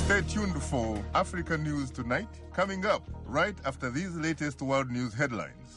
Stay tuned for Africa News Tonight, coming up right after these latest world news headlines.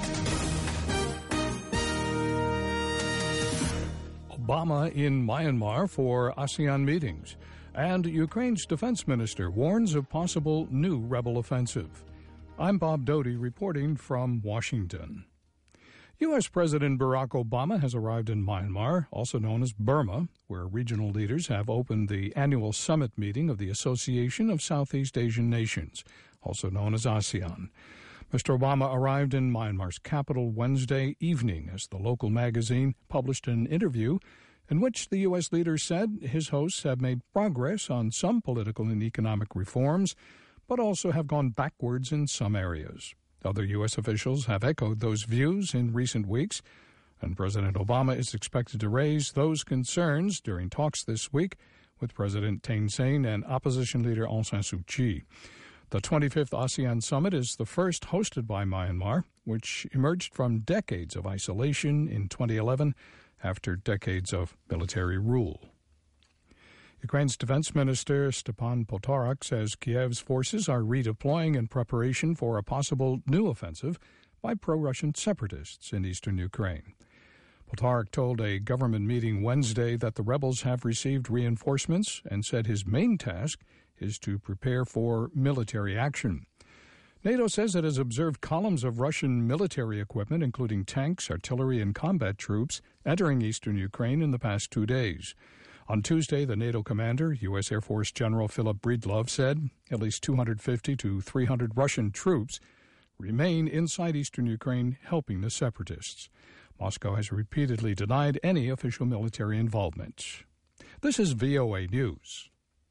Obama in Myanmar for ASEAN meetings, and Ukraine's defense minister warns of possible new rebel offensive. I'm Bob Doty reporting from Washington. U.S. President Barack Obama has arrived in Myanmar, also known as Burma, where regional leaders have opened the annual summit meeting of the Association of Southeast Asian Nations, also known as ASEAN. Mr. Obama arrived in Myanmar's capital Wednesday evening as the local magazine published an interview in which the U.S. leader said his hosts have made progress on some political and economic reforms, but also have gone backwards in some areas. Other U.S. officials have echoed those views in recent weeks, and President Obama is expected to raise those concerns during talks this week with President Thein Sein and opposition leader Aung San Suu Kyi. The 25th ASEAN Summit is the first hosted by Myanmar, which emerged from decades of isolation in 2011 after decades of military rule. Ukraine's defense minister Stepan Poltorak says Kiev's forces are redeploying in preparation for a possible new offensive by pro-Russian separatists in eastern Ukraine. Poltorak told a government meeting Wednesday that the rebels have received reinforcements and said his main task is to prepare for military action. NATO says it has observed columns of Russian military equipment, including tanks, artillery, and combat troops, entering eastern Ukraine in the past 2 days. On Tuesday, the NATO commander, U.S. Air Force General Philip Breedlove, said at least 250 to 300 Russian troops remain inside eastern Ukraine helping the separatists. Moscow has repeatedly denied any official military involvement. This is VOA News.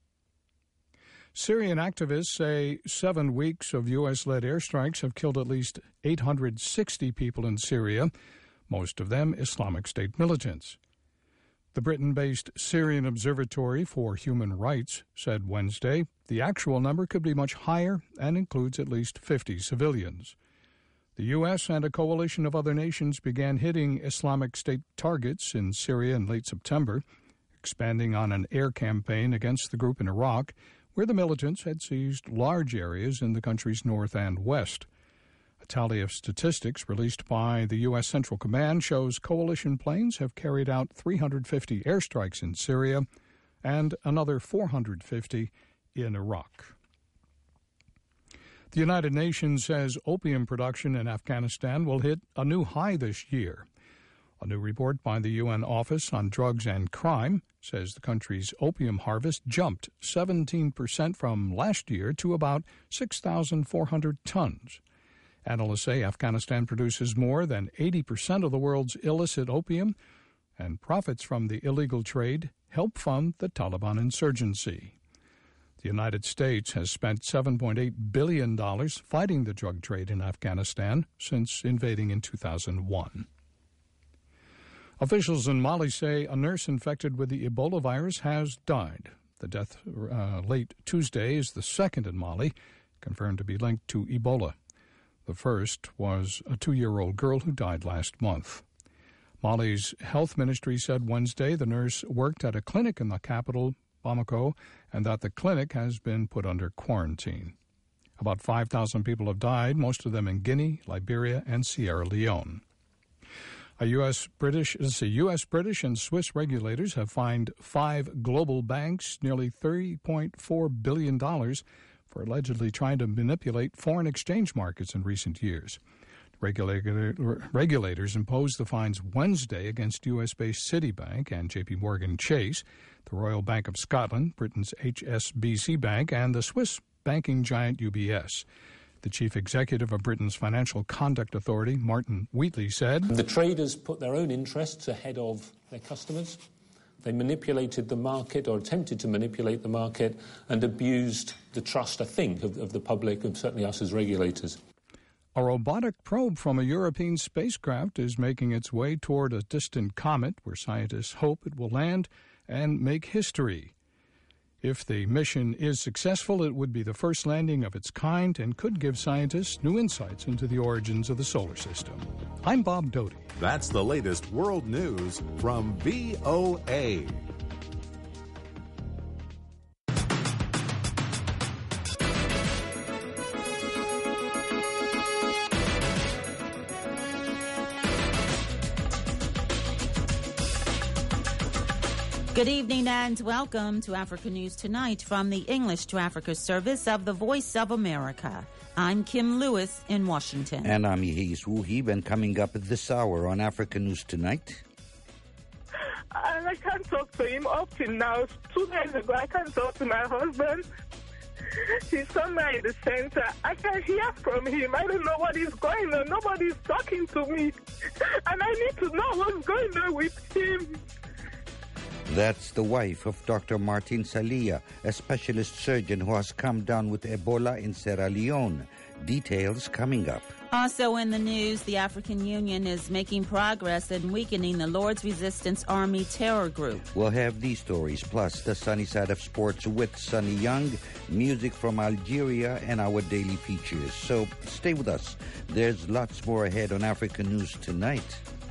Syrian activists say 7 weeks of U.S.-led airstrikes have killed at least 860 people in Syria, most of them Islamic State militants. The Britain-based Syrian Observatory for Human Rights said Wednesday the actual number could be much higher and includes at least 50 civilians. The U.S. and a coalition of other nations began hitting Islamic State targets in Syria in late September, expanding on an air campaign against the group in Iraq, where the militants had seized large areas in the country's north and west. A tally of statistics released by the U.S. Central Command shows coalition planes have carried out 350 airstrikes in Syria and another 450 in Iraq. The United Nations says opium production in Afghanistan will hit a new high this year. A new report by the UN Office on Drugs and Crime says the country's opium harvest jumped 17% from last year to about 6,400 tons. Analysts say Afghanistan produces more than 80% of the world's illicit opium, and profits from the illegal trade help fund the Taliban insurgency. The United States has spent $7.8 billion fighting the drug trade in Afghanistan since invading in 2001. Officials in Mali say a nurse infected with the Ebola virus has died. The death late Tuesday is the second in Mali, confirmed to be linked to Ebola. The first was a 2-year-old girl who died last month. Mali's health ministry said Wednesday the nurse worked at a clinic in the capital, Bamako, and that the clinic has been put under quarantine. About 5,000 people have died, most of them in Guinea, Liberia, and Sierra Leone. U.S., British, and Swiss regulators have fined 5 global banks nearly $30.4 billion for allegedly trying to manipulate foreign exchange markets in recent years. Regulators imposed the fines Wednesday against U.S.-based Citibank and J.P. Morgan Chase, the Royal Bank of Scotland, Britain's HSBC Bank, and the Swiss banking giant UBS. The chief executive of Britain's Financial Conduct Authority, Martin Wheatley, said, "The traders put their own interests ahead of their customers. They manipulated the market, or attempted to manipulate the market, and abused the trust, I think, of the public and certainly us as regulators." A robotic probe from a European spacecraft is making its way toward a distant comet where scientists hope it will land and make history. If the mission is successful, it would be the first landing of its kind and could give scientists new insights into the origins of the solar system. I'm Bob Doty. That's the latest world news from VOA. Good evening and welcome to Africa News Tonight from the English to Africa service of the Voice of America. I'm Kim Lewis in Washington. And I'm Yehis Wuhib, and coming up this hour on Africa News Tonight. And I can't talk to him up till now. 2 days ago, I can't talk to my husband. He's somewhere in the center. I can hear from him. I don't know what is going on. Nobody's talking to me. And I need to know what's going on with him. That's the wife of Dr. Martin Salia, a specialist surgeon who has come down with Ebola in Sierra Leone. Details coming up. Also in the news, the African Union is making progress in weakening the Lord's Resistance Army terror group. We'll have these stories, plus the sunny side of sports with Sunny Young, music from Algeria, and our daily features. So stay with us. There's lots more ahead on Africa News Tonight.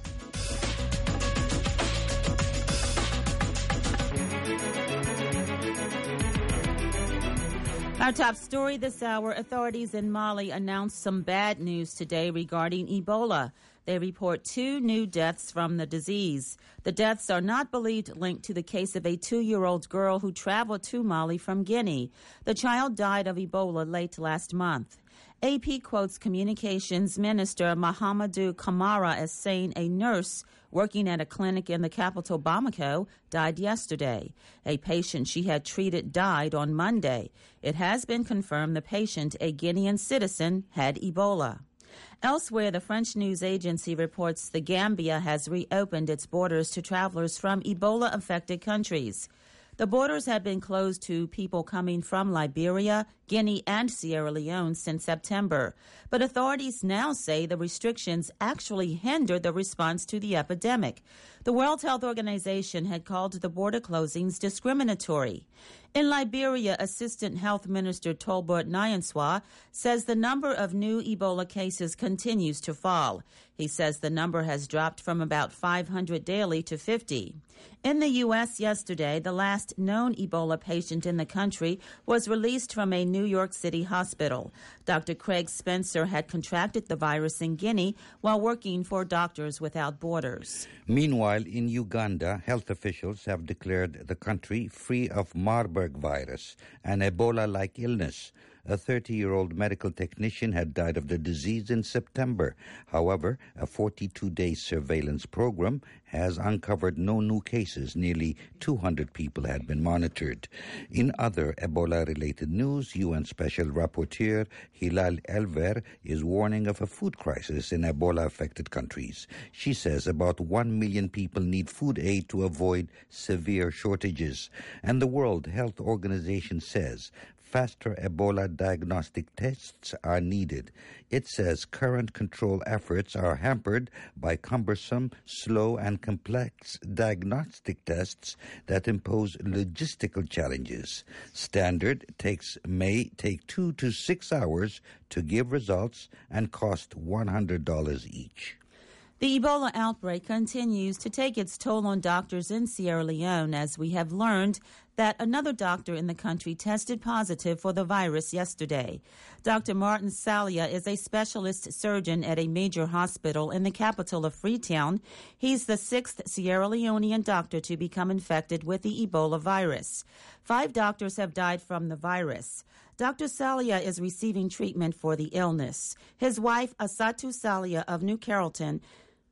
Our top story this hour, authorities in Mali announced some bad news today regarding Ebola. They report 2 new deaths from the disease. The deaths are not believed linked to the case of a 2-year-old girl who traveled to Mali from Guinea. The child died of Ebola late last month. AP quotes Communications Minister Mahamadou Kamara as saying a nurse working at a clinic in the capital Bamako died yesterday. A patient she had treated died on Monday. It has been confirmed the patient, a Guinean citizen, had Ebola. Elsewhere, the French news agency reports the Gambia has reopened its borders to travelers from Ebola-affected countries. The borders have been closed to people coming from Liberia, Guinea, and Sierra Leone since September. But authorities now say the restrictions actually hindered the response to the epidemic. The World Health Organization had called the border closings discriminatory. In Liberia, Assistant Health Minister Tolbert Nyanswa says the number of new Ebola cases continues to fall. He says the number has dropped from about 500 daily to 50. In the U.S. yesterday, the last known Ebola patient in the country was released from a New York City hospital. Dr. Craig Spencer had contracted the virus in Guinea while working for Doctors Without Borders. Meanwhile, in Uganda, health officials have declared the country free of Marburg virus, an Ebola-like illness. A 30-year-old medical technician had died of the disease in September. However, a 42-day surveillance program has uncovered no new cases. Nearly 200 people had been monitored. In other Ebola-related news, UN Special Rapporteur Hilal Elver is warning of a food crisis in Ebola-affected countries. She says about 1 million people need food aid to avoid severe shortages. And the World Health Organization says faster Ebola diagnostic tests are needed. It says current control efforts are hampered by cumbersome, slow, and complex diagnostic tests that impose logistical challenges. Standard tests may take 2 to 6 hours to give results and cost $100 each. The Ebola outbreak continues to take its toll on doctors in Sierra Leone, as we have learned that another doctor in the country tested positive for the virus yesterday. Dr. Martin Salia is a specialist surgeon at a major hospital in the capital of Freetown. He's the 6th Sierra Leonean doctor to become infected with the Ebola virus. 5 doctors have died from the virus. Dr. Salia is receiving treatment for the illness. His wife, Asatu Salia of New Carrollton,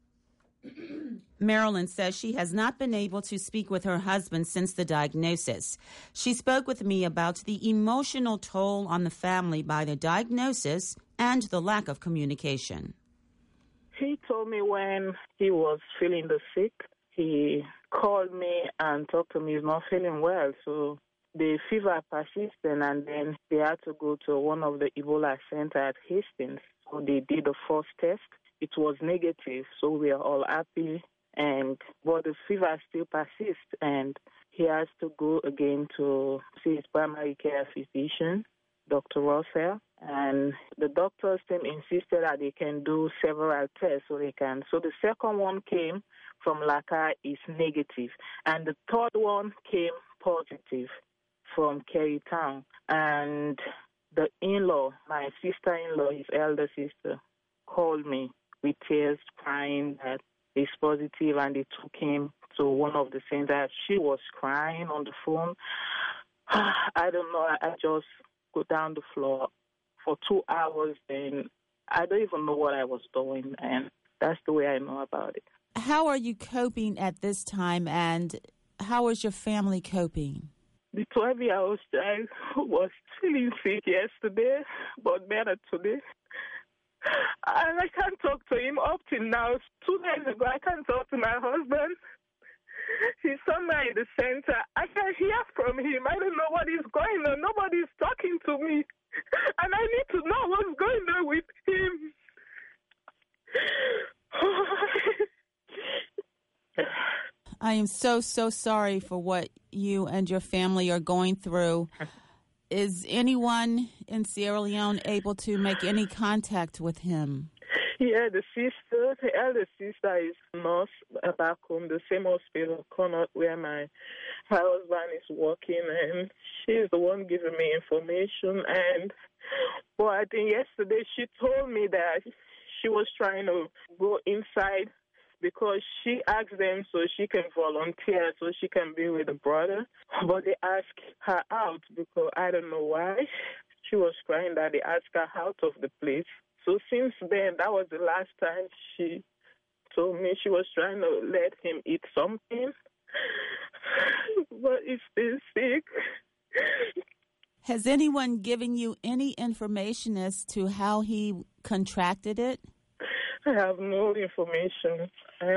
Maryland, says she has not been able to speak with her husband since the diagnosis. She spoke with me about the emotional toll on the family by the diagnosis and the lack of communication. He told me when he was feeling the sick, he called me and talked to me. He's not feeling well, so the fever persisted, and then they had to go to one of the Ebola center at Hastings. So they did the first test. It was negative, so we are all happy. But the fever still persists, and he has to go again to see his primary care physician, Dr. Russell. And the doctor's team insisted that they can do several tests so they can. So the second one came from Laka is negative, and the third one came positive from Kerry Town. And the in-law, my sister-in-law, his elder sister, called me with tears, crying that he's positive, and they took him to one of the centers. She was crying on the phone. I don't know. I just go down the floor for 2 hours, and I don't even know what I was doing, and that's the way I know about it. How are you coping at this time, and how is your family coping? The 12-year-old child was feeling sick yesterday, but better today. And I can't talk to him up till now. 2 days ago, I can't talk to my husband. He's somewhere in the center. I can't hear from him. I don't know what is going on. Nobody's talking to me. And I need to know what's going on with him. I am so sorry for what you and your family are going through. Is anyone in Sierra Leone able to make any contact with him? Yeah, the elder sister is nurse back home, the same hospital, Connaught, where my husband is working, and she's the one giving me information. But I think yesterday she told me that she was trying to go inside because she asked them so she can volunteer, so she can be with the brother. But they asked her out because I don't know why. She was crying that they asked her out of the place. So since then, that was the last time she told me she was trying to let him eat something. But he's still sick. Has anyone given you any information as to how he contracted it? I have no information.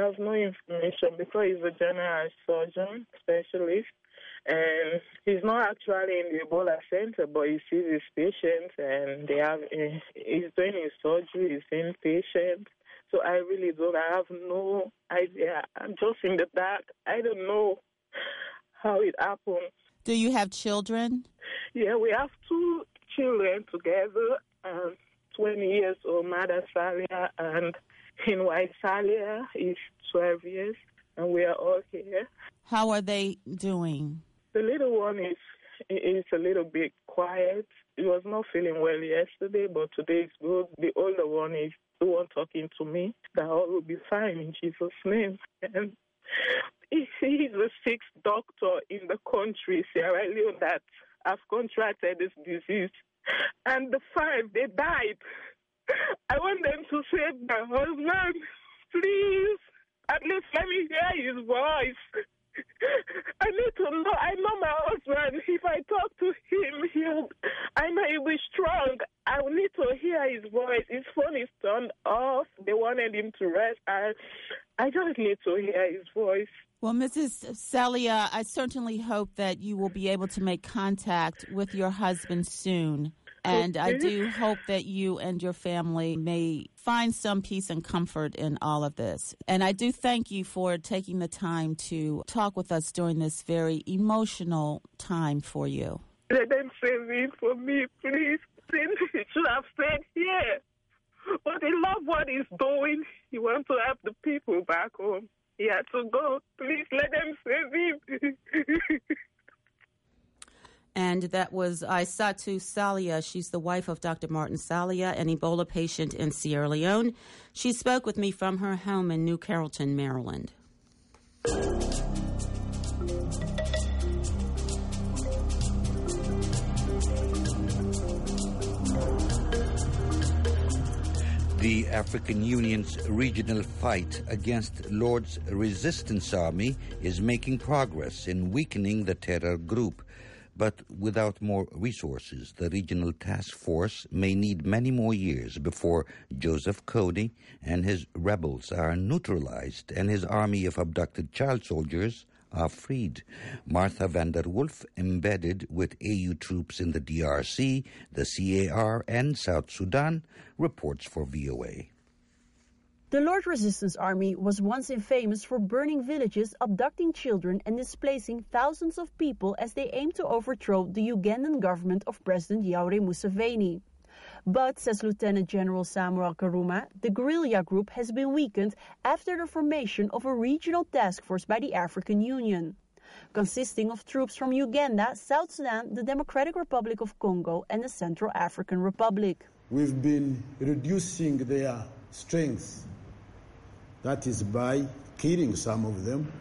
Because he's a general surgeon specialist. And he's not actually in the Ebola center, but he sees his patients, and he's doing his surgery, he's inpatient. So I have no idea. I'm just in the dark. I don't know how it happened. Do you have children? Yeah, we have 2 children together, 20 years old, Mada Salia, and Hinwai Salia is 12 years, and we are all here. How are they doing? The little one is a little bit quiet. He was not feeling well yesterday, but today is good. The older one is the one talking to me. That all will be fine in Jesus' name. And he's the 6th doctor in the country, Sierra Leone, that have contracted this disease. And the 5, they died. I want them to save my husband. Please, at least let me hear his voice. I need to know. I know my husband. If I talk to him, I know he'll be strong. I need to hear his voice. His phone is turned off. They wanted him to rest. I just need to hear his voice. Well, Mrs. Salia, I certainly hope that you will be able to make contact with your husband soon. And I do hope that you and your family may find some peace and comfort in all of this. And I do thank you for taking the time to talk with us during this very emotional time for you. Let them save it for me, please. He should have stayed here. But he loves what he's doing. He wants to help the people back home. He had to go. Please let them save him. And that was Aissatou Salia. She's the wife of Dr. Martin Salia, an Ebola patient in Sierra Leone. She spoke with me from her home in New Carrollton, Maryland. The African Union's regional fight against Lord's Resistance Army is making progress in weakening the terror group. But without more resources, the regional task force may need many more years before Joseph Kony and his rebels are neutralized and his army of abducted child soldiers are freed. Martha van der Wolf, embedded with AU troops in the DRC, the CAR, and South Sudan, reports for VOA. The Lord Resistance Army was once infamous for burning villages, abducting children, and displacing thousands of people as they aimed to overthrow the Ugandan government of President Yoweri Museveni. But, says Lieutenant General Samuel Karuma, the guerrilla group has been weakened after the formation of a regional task force by the African Union, consisting of troops from Uganda, South Sudan, the Democratic Republic of Congo, and the Central African Republic. We've been reducing their strength. That is by killing some of them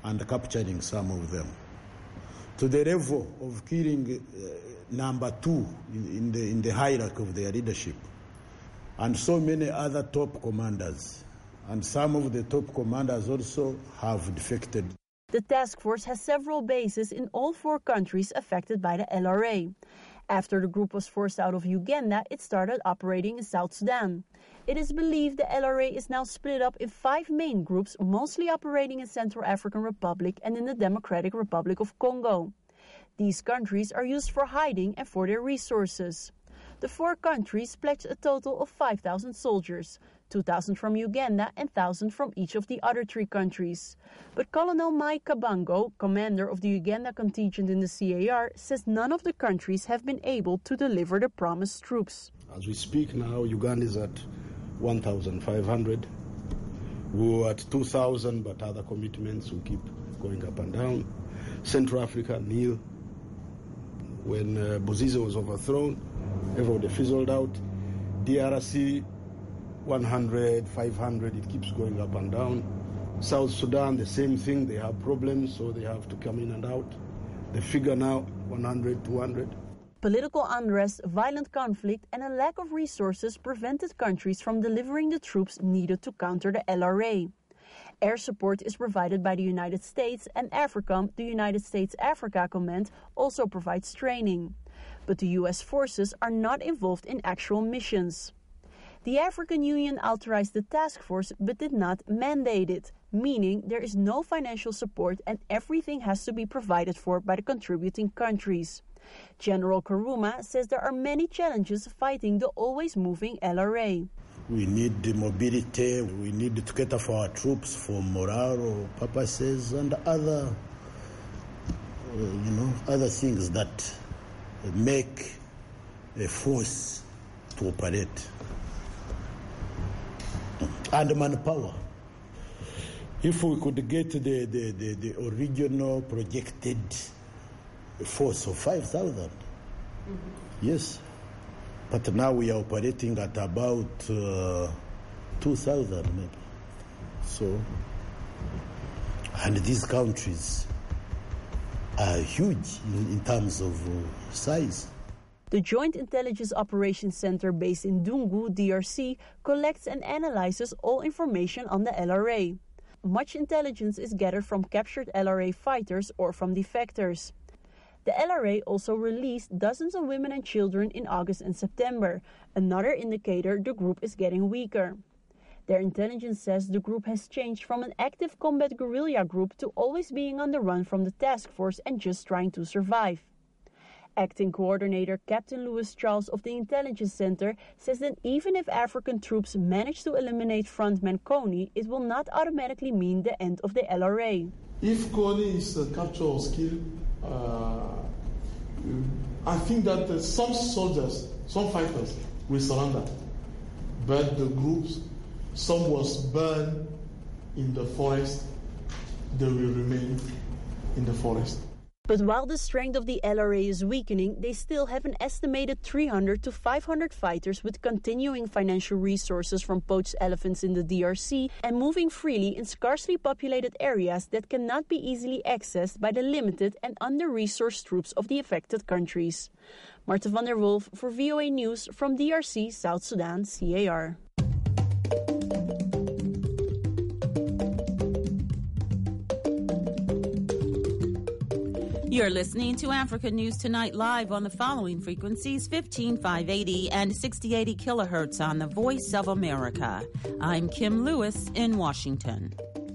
and capturing some of them, to the level of killing number 2 in the hierarchy of their leadership, and so many other top commanders. And some of the top commanders also have defected. The task force has several bases in all 4 countries affected by the LRA. After the group was forced out of Uganda, it started operating in South Sudan. It is believed the LRA is now split up in 5 main groups, mostly operating in Central African Republic and in the Democratic Republic of Congo. These countries are used for hiding and for their resources. The 4 countries pledged a total of 5,000 soldiers, 2,000 from Uganda and 1,000 from each of the other 3 countries. But Colonel Mike Kabango, commander of the Uganda contingent in the CAR, says none of the countries have been able to deliver the promised troops. As we speak now, Uganda is at 1,500. We were at 2,000, but other commitments will keep going up and down. Central Africa, nil. When Bozize was overthrown, everybody fizzled out. DRC, 100, 500, it keeps going up and down. South Sudan, the same thing, they have problems, so they have to come in and out. The figure now, 100, 200. Political unrest, violent conflict, and a lack of resources prevented countries from delivering the troops needed to counter the LRA. Air support is provided by the United States, and AFRICOM, the United States Africa Command, also provides training. But the U.S. forces are not involved in actual missions. The African Union authorized the task force but did not mandate it, meaning there is no financial support and everything has to be provided for by the contributing countries. General Karuma says there are many challenges fighting the always moving LRA. We need the mobility, we need to cater for our troops for morale purposes and other things that make a force to operate. And manpower. If we could get the original projected force of 5,000, yes. But now we are operating at about 2,000 maybe. So, and these countries are huge in terms of size. The Joint Intelligence Operations Center based in Dungu, DRC, collects and analyzes all information on the LRA. Much intelligence is gathered from captured LRA fighters or from defectors. The LRA also released dozens of women and children in August and September, another indicator the group is getting weaker. Their intelligence says the group has changed from an active combat guerrilla group to always being on the run from the task force and just trying to survive. Acting Coordinator Captain Louis Charles of the Intelligence Center says that even if African troops manage to eliminate frontman Kony, it will not automatically mean the end of the LRA. If Kony is captured or killed, I think that some soldiers, some fighters will surrender. But the groups, some was burned in the forest, they will remain in the forest. But while the strength of the LRA is weakening, they still have an estimated 300 to 500 fighters with continuing financial resources from poached elephants in the DRC and moving freely in sparsely populated areas that cannot be easily accessed by the limited and under-resourced troops of the affected countries. Marta van der Wolf for VOA News from DRC, South Sudan, CAR. You're listening to Africa News Tonight live on the following frequencies: 15580 and 6080 kilohertz on the Voice of America. I'm Kim Lewis in Washington.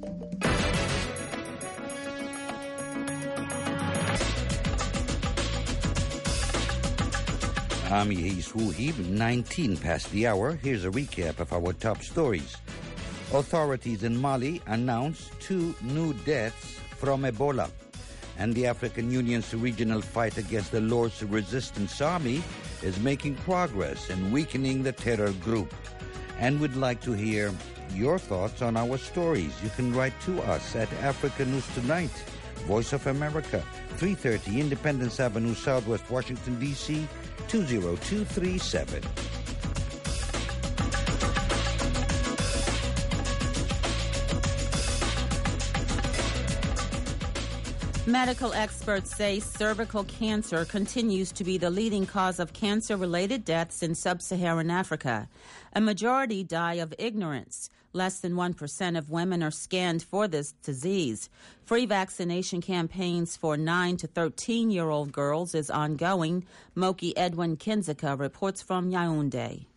I'm Yehis Wuhib, 19 past the hour. Here's a recap of our top stories. Authorities in Mali announced 2 new deaths from Ebola. And the African Union's regional fight against the Lord's Resistance Army is making progress in weakening the terror group. And we'd like to hear your thoughts on our stories. You can write to us at Africa News Tonight, Voice of America, 330 Independence Avenue, Southwest Washington, D.C., 20237. Medical experts say cervical cancer continues to be the leading cause of cancer-related deaths in sub-Saharan Africa. A majority die of ignorance. Less than 1% of women are scanned for this disease. Free vaccination campaigns for 9 to 13-year-old girls is ongoing. Moki Edwin Kinzeka reports from Yaoundé.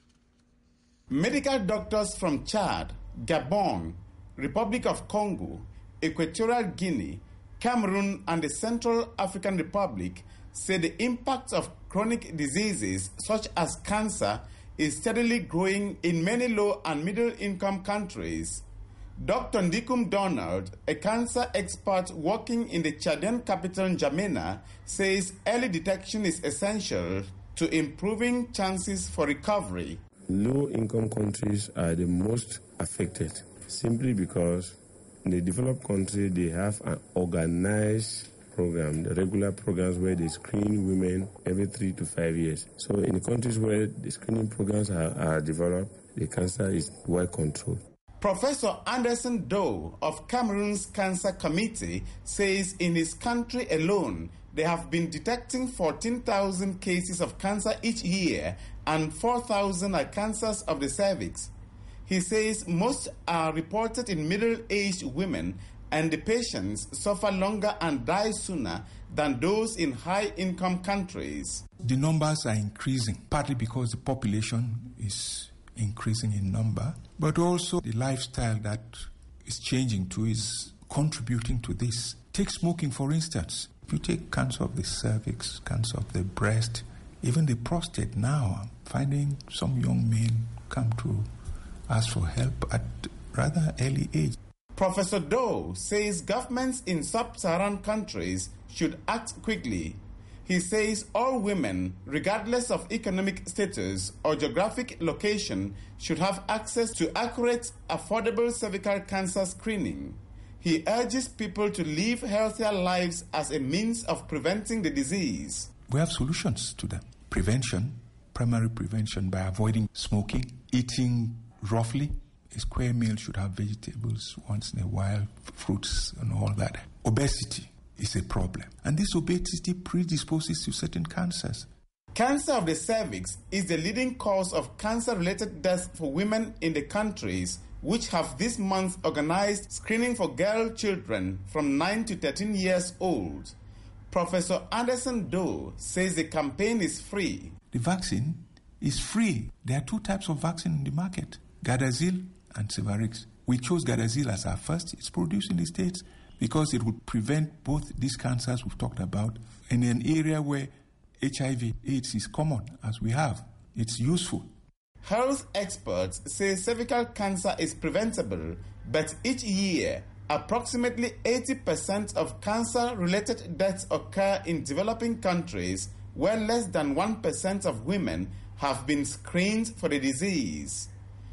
Medical doctors from Chad, Gabon, Republic of Congo, Equatorial Guinea, Cameroon and the Central African Republic say the impact of chronic diseases such as cancer is steadily growing in many low and middle income countries. Dr. Ndikum Donald, a cancer expert working in the Chadian capital N'Djamena, says early detection is essential to improving chances for recovery. Low income countries are the most affected simply because in the developed country, they have an organized program, the regular programs where they screen women every 3 to 5 years. So in the countries where the screening programs are developed, the cancer is well controlled. Professor Anderson Doe of Cameroon's Cancer Committee says in his country alone, they have been detecting 14,000 cases of cancer each year and 4,000 are cancers of the cervix. He says most are reported in middle-aged women and the patients suffer longer and die sooner than those in high-income countries. The numbers are increasing, partly because the population is increasing in number, but also the lifestyle that is changing too is contributing to this. Take smoking, for instance. If you take cancer of the cervix, cancer of the breast, even the prostate now, I'm finding some young men come to ask for help at rather early age. Professor Doe says governments in sub-Saharan countries should act quickly. He says all women, regardless of economic status or geographic location, should have access to accurate, affordable cervical cancer screening. He urges people to live healthier lives as a means of preventing the disease. We have solutions to them. Prevention, primary prevention by avoiding smoking, eating roughly. A square meal should have vegetables once in a while, fruits and all that. Obesity is a problem. And this obesity predisposes to certain cancers. Cancer of the cervix is the leading cause of cancer-related deaths for women in the countries which have this month organized screening for girl children from 9 to 13 years old. Professor Anderson Doe says the campaign is free. The vaccine is free. There are 2 types of vaccine in the market, Gardasil and Cervarix. We chose Gardasil as our first. It's produced in the States because it would prevent both these cancers we've talked about in an area where HIV, AIDS is common, as we have. It's useful. Health experts say cervical cancer is preventable, but each year, approximately 80% of cancer-related deaths occur in developing countries where less than 1% of women have been screened for the disease.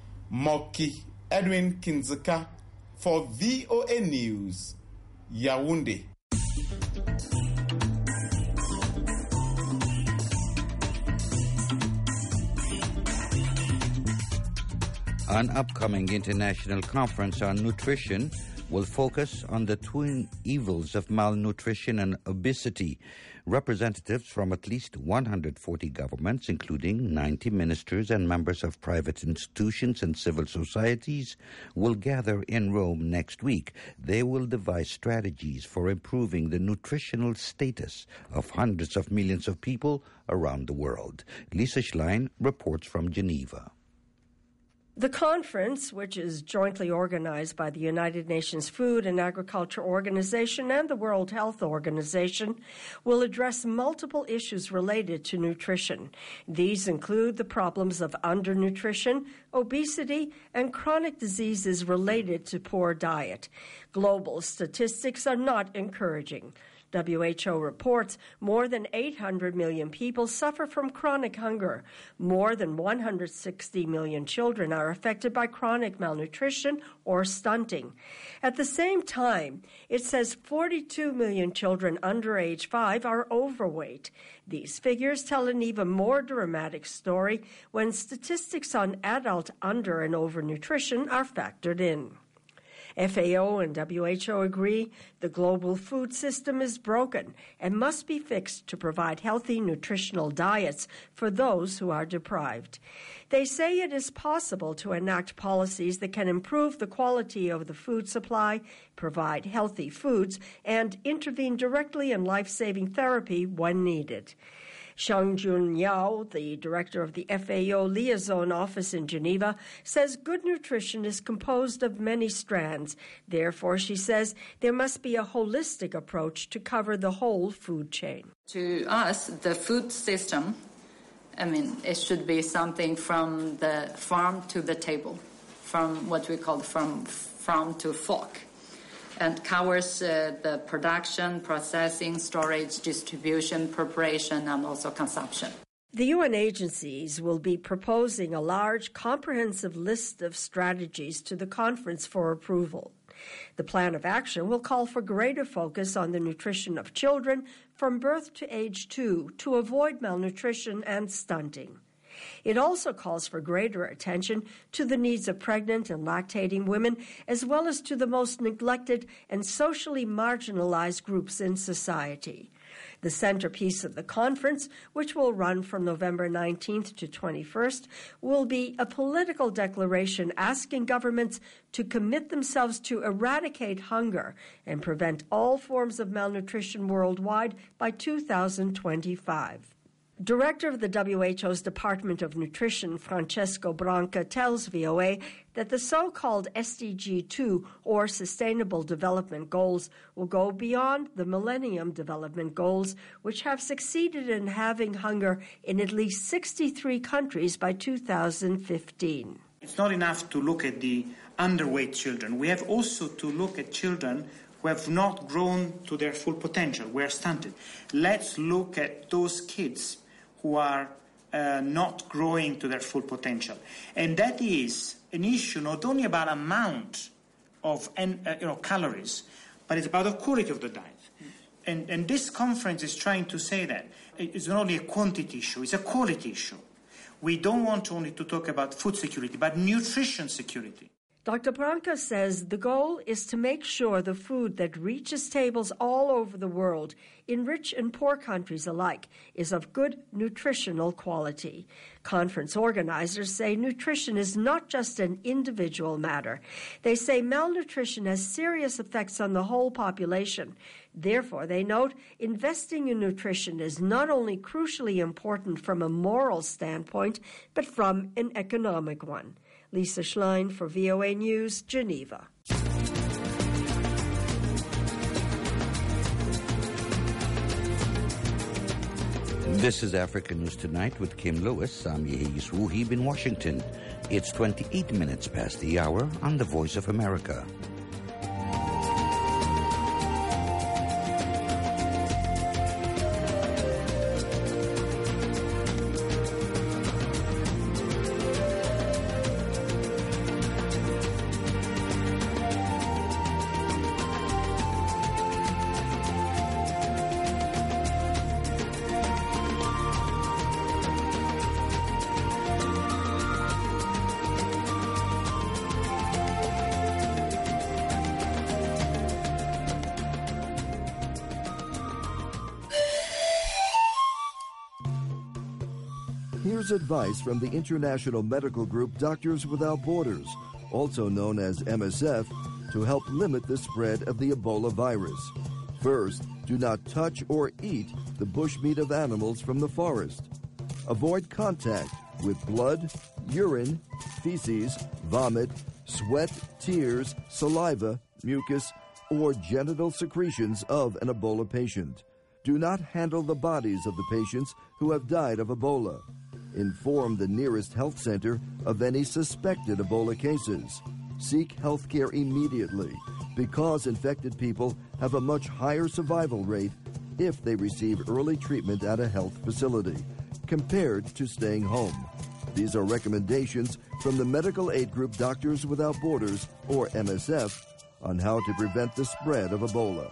Moki Edwin Kinzeka for VOA News, Yaoundé. An upcoming international conference on nutrition will focus on the twin evils of malnutrition and obesity. Representatives from at least 140 governments, including 90 ministers and members of private institutions and civil societies, will gather in Rome next week. They will devise strategies for improving the nutritional status of hundreds of millions of people around the world. Lisa Schlein reports from Geneva. The conference, which is jointly organized by the United Nations Food and Agriculture Organization and the World Health Organization, will address multiple issues related to nutrition. These include the problems of undernutrition, obesity, and chronic diseases related to poor diet. Global statistics are not encouraging. WHO reports more than 800 million people suffer from chronic hunger. More than 160 million children are affected by chronic malnutrition or stunting. At the same time, it says 42 million children under age 5 are overweight. These figures tell an even more dramatic story when statistics on adult under and overnutrition are factored in. FAO and WHO agree the global food system is broken and must be fixed to provide healthy nutritional diets for those who are deprived. They say it is possible to enact policies that can improve the quality of the food supply, provide healthy foods, and intervene directly in life-saving therapy when needed. Xiangjun Yao, the director of the FAO Liaison Office in Geneva, says good nutrition is composed of many strands. Therefore, she says, there must be a holistic approach to cover the whole food chain. To us, the food system, it should be something from the farm to the table, from what we call from farm to fork, and covers the production, processing, storage, distribution, preparation, and also consumption. The UN agencies will be proposing a large, comprehensive list of strategies to the conference for approval. The plan of action will call for greater focus on the nutrition of children from birth to age 2 to avoid malnutrition and stunting. It also calls for greater attention to the needs of pregnant and lactating women, as well as to the most neglected and socially marginalized groups in society. The centerpiece of the conference, which will run from November 19th to 21st, will be a political declaration asking governments to commit themselves to eradicate hunger and prevent all forms of malnutrition worldwide by 2025. Director of the WHO's Department of Nutrition, Francesco Branca, tells VOA that the so-called SDG 2, or Sustainable Development Goals, will go beyond the Millennium Development Goals, which have succeeded in halving hunger in at least 63 countries by 2015. It's not enough to look at the underweight children. We have also to look at children who have not grown to their full potential, who are stunted. Let's look at those kids who are not growing to their full potential. And that is an issue not only about amount of calories, but it's about the quality of the diet. And this conference is trying to say that it's not only a quantity issue, it's a quality issue. We don't want only to talk about food security, but nutrition security. Dr. Branca says the goal is to make sure the food that reaches tables all over the world, in rich and poor countries alike, is of good nutritional quality. Conference organizers say nutrition is not just an individual matter. They say malnutrition has serious effects on the whole population. Therefore, they note, investing in nutrition is not only crucially important from a moral standpoint, but from an economic one. Lisa Schlein for VOA News, Geneva. This is Africa News Tonight with Kim Lewis. I'm Yehis Wuhib in Washington. It's 28 minutes past the hour on the Voice of America. Here's advice from the international medical group Doctors Without Borders, also known as MSF, to help limit the spread of the Ebola virus. First, do not touch or eat the bushmeat of animals from the forest. Avoid contact with blood, urine, feces, vomit, sweat, tears, saliva, mucus, or genital secretions of an Ebola patient. Do not handle the bodies of the patients who have died of Ebola. Inform the nearest health center of any suspected Ebola cases. Seek health care immediately because infected people have a much higher survival rate if they receive early treatment at a health facility compared to staying home. These are recommendations from the medical aid group Doctors Without Borders, or MSF, on how to prevent the spread of Ebola.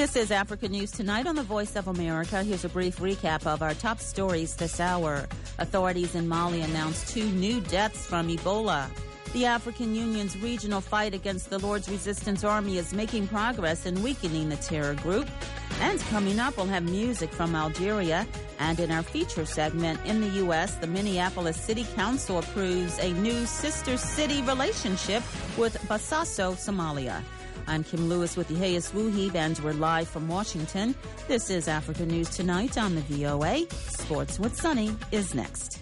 This is Africa News Tonight on the Voice of America. Here's a brief recap of our top stories this hour. Authorities in Mali announced 2 new deaths from Ebola. The African Union's regional fight against the Lord's Resistance Army is making progress in weakening the terror group. And coming up, we'll have music from Algeria. And in our feature segment, in the U.S., the Minneapolis City Council approves a new sister city relationship with Bosaso, Somalia. I'm Kim Lewis with Yehias Wuhib, and we're live from Washington. This is Africa News Tonight on the VOA. Sports with Sunny is next.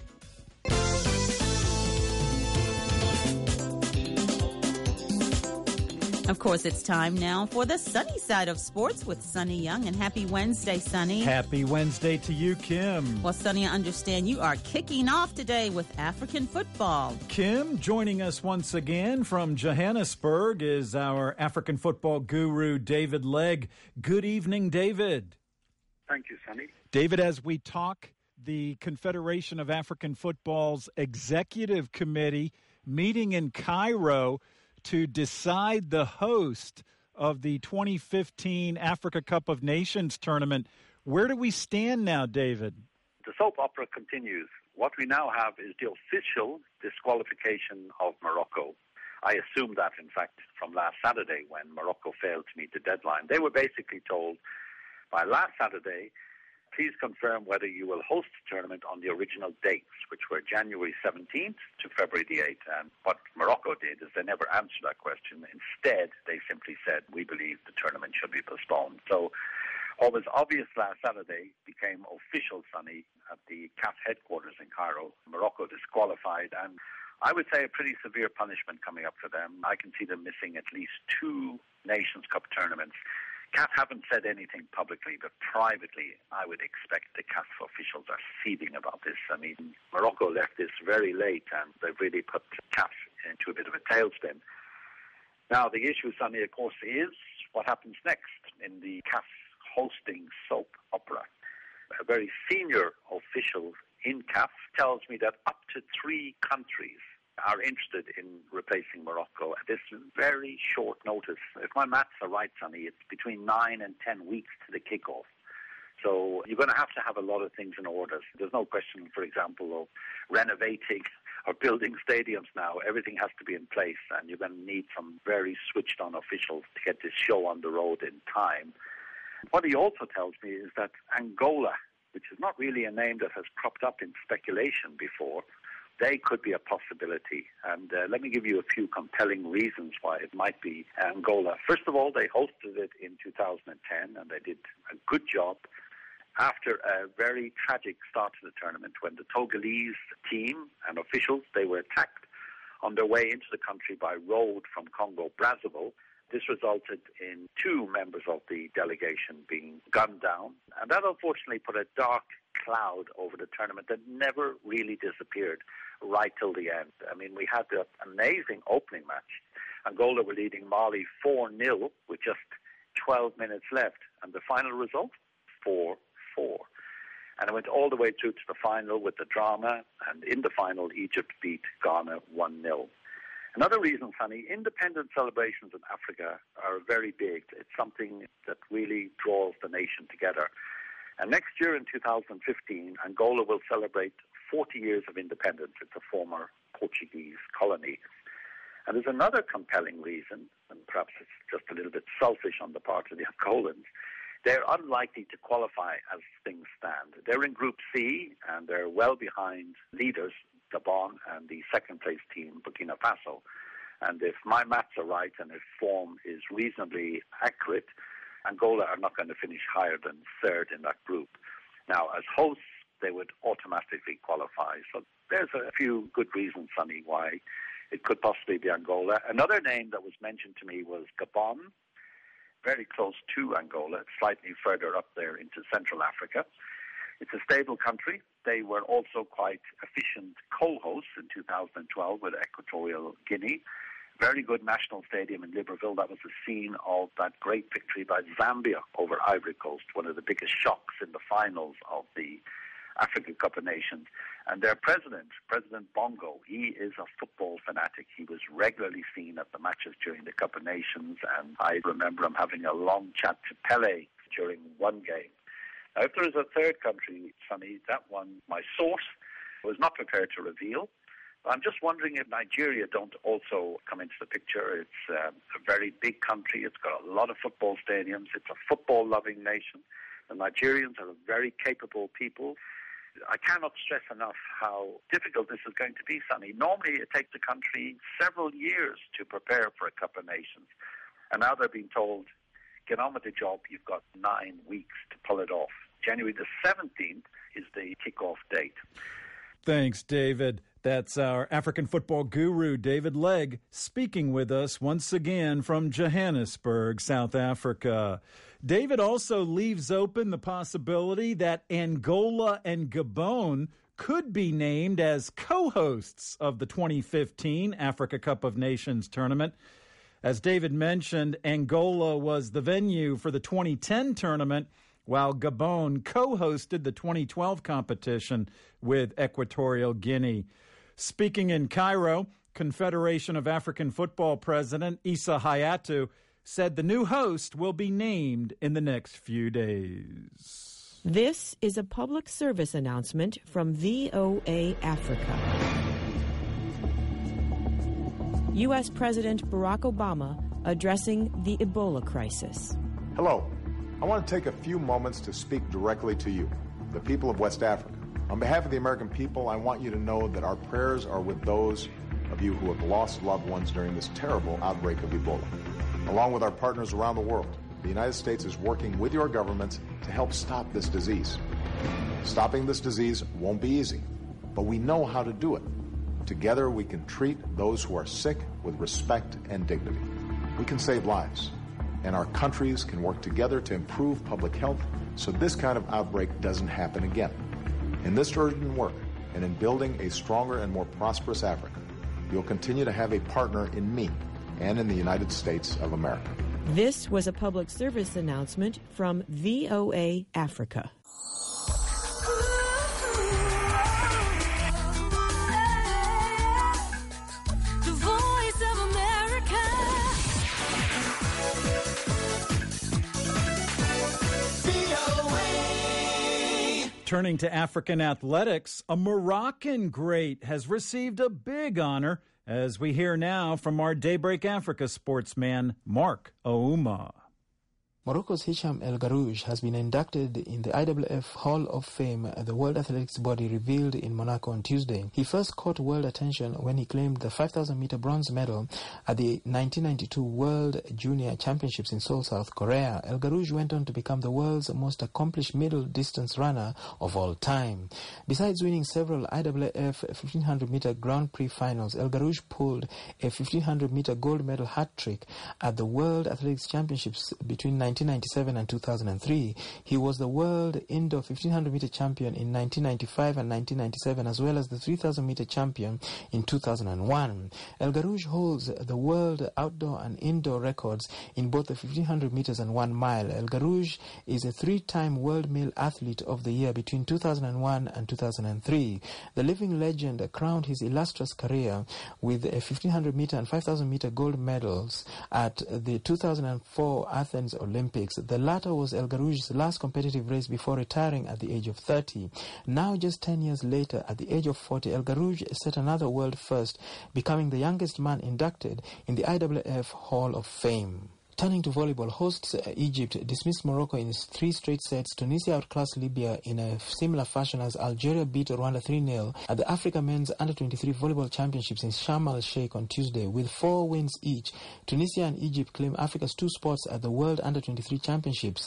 Of course, it's time now for the sunny side of sports with Sunny Young. And happy Wednesday, Sunny. Happy Wednesday to you, Kim. Well, Sunny, I understand you are kicking off today with African football. Kim, joining us once again from Johannesburg is our African football guru, David Legg. Good evening, David. Thank you, Sunny. David, as we talk, the Confederation of African Football's Executive Committee meeting in Cairo to decide the host of the 2015 Africa Cup of Nations tournament. Where do we stand now, David? The soap opera continues. What we now have is the official disqualification of Morocco. I assumed that, in fact, from last Saturday when Morocco failed to meet the deadline. They were basically told by last Saturday, please confirm whether you will host the tournament on the original dates, which were January 17th to February the 8th. And what Morocco did is they never answered that question. Instead, they simply said, we believe the tournament should be postponed. So what was obvious last Saturday became official, Sunny, at the CAF headquarters in Cairo. Morocco disqualified, and I would say a pretty severe punishment coming up for them. I can see them missing at least 2 Nations Cup tournaments. CAF haven't said anything publicly, but privately, I would expect the CAF officials are seething about this. I mean, Morocco left this very late, and they've really put CAF into a bit of a tailspin. Now, the issue, Sunny, of course, is what happens next in the CAF hosting soap opera. A very senior official in CAF tells me that up to 3 countries are interested in replacing Morocco at this very short notice. If my maths are right, Sonny, it's between 9 and 10 weeks to the kickoff. So you're going to have a lot of things in order. There's no question, for example, of renovating or building stadiums now. Everything has to be in place, and you're going to need some very switched-on officials to get this show on the road in time. What he also tells me is that Angola, which is not really a name that has cropped up in speculation before, they could be a possibility. And let me give you a few compelling reasons why it might be Angola. First of all, they hosted it in 2010, and they did a good job after a very tragic start to the tournament when the Togolese team and officials, they were attacked on their way into the country by road from Congo-Brazzaville. This resulted in 2 members of the delegation being gunned down, and that unfortunately put a dark cloud over the tournament that never really disappeared right till the end. I mean, we had an amazing opening match. Angola were leading Mali 4-0 with just 12 minutes left, and the final result, 4-4. And it went all the way through to the final with the drama, and in the final, Egypt beat Ghana 1-0. Another reason, Sonny, independent celebrations in Africa are very big. It's something that really draws the nation together. And next year in 2015, Angola will celebrate 40 years of independence. It's a former Portuguese colony. And there's another compelling reason, and perhaps it's just a little bit selfish on the part of the Angolans. They're unlikely to qualify as things stand. They're in Group C, and they're well behind leaders, Gabon, and the second-place team, Burkina Faso. And if my maths are right, and if form is reasonably accurate, Angola are not going to finish higher than 3rd in that group. Now, as hosts, they would automatically qualify. So there's a few good reasons, Sonny, why it could possibly be Angola. Another name that was mentioned to me was Gabon, very close to Angola, slightly further up there into Central Africa. It's a stable country. They were also quite efficient co-hosts in 2012 with Equatorial Guinea. Very good national stadium in Libreville. That was the scene of that great victory by Zambia over Ivory Coast, one of the biggest shocks in the finals of the African Cup of Nations. And their president, President Bongo, he is a football fanatic. He was regularly seen at the matches during the Cup of Nations, and I remember him having a long chat to Pele during one game. Now, if there is a third country, Sonny, that one, my source was not prepared to reveal. I'm just wondering if Nigeria don't also come into the picture. It's a very big country. It's got a lot of football stadiums. It's a football-loving nation. The Nigerians are very capable people. I cannot stress enough how difficult this is going to be, Sonny. Normally, it takes a country several years to prepare for a Cup of Nations. And now they're being told, get on with the job. You've got 9 weeks to pull it off. January the 17th is the kickoff date. Thanks, David. That's our African football guru, David Legg, speaking with us once again from Johannesburg, South Africa. David also leaves open the possibility that Angola and Gabon could be named as co-hosts of the 2015 Africa Cup of Nations tournament. As David mentioned, Angola was the venue for the 2010 tournament, while Gabon co-hosted the 2012 competition with Equatorial Guinea. Speaking in Cairo, Confederation of African Football President Issa Hayatou said the new host will be named in the next few days. This is a public service announcement from VOA Africa. U.S. President Barack Obama addressing the Ebola crisis. Hello. I want to take a few moments to speak directly to you, the people of West Africa. On behalf of the American people, I want you to know that our prayers are with those of you who have lost loved ones during this terrible outbreak of Ebola. Along with our partners around the world, the United States is working with your governments to help stop this disease. Stopping this disease won't be easy, but we know how to do it. Together, we can treat those who are sick with respect and dignity. We can save lives, and our countries can work together to improve public health so this kind of outbreak doesn't happen again. In this urgent work and in building a stronger and more prosperous Africa, you'll continue to have a partner in me and in the United States of America. This was a public service announcement from VOA Africa. Turning to African athletics, a Moroccan great has received a big honor, as we hear now from our Daybreak Africa sportsman, Mark Ouma. Morocco's Hicham El Garouj has been inducted in the IAAF Hall of Fame, the World Athletics body revealed in Monaco on Tuesday. He first caught world attention when he claimed the 5,000-meter bronze medal at the 1992 World Junior Championships in Seoul, South Korea. El Garouj went on to become the world's most accomplished middle-distance runner of all time. Besides winning several IAAF 1,500-meter Grand Prix finals, El Garouj pulled a 1,500-meter gold medal hat-trick at the World Athletics Championships between 1997 and 2003. He was the world indoor 1500-meter champion in 1995 and 1997, as well as the 3000-meter champion in 2001. El Garouj holds the world outdoor and indoor records in both the 1500 meters and 1 mile. El Garouj is a 3-time World Male Athlete of the Year between 2001 and 2003. The living legend crowned his illustrious career with a 1500-meter and 5000-meter gold medals at the 2004 Athens Olympics. The latter was El Garouj's last competitive race before retiring at the age of 30. Now, just 10 years later, at the age of 40, El Garouj set another world first, becoming the youngest man inducted in the IAAF Hall of Fame. Turning to volleyball, hosts Egypt dismissed Morocco in 3 straight sets. Tunisia outclassed Libya in a similar fashion as Algeria beat Rwanda 3-0 at the Africa Men's Under-23 Volleyball Championships in Sharm el-Sheikh on Tuesday. With 4 wins each, Tunisia and Egypt claim Africa's 2 spots at the World Under-23 Championships.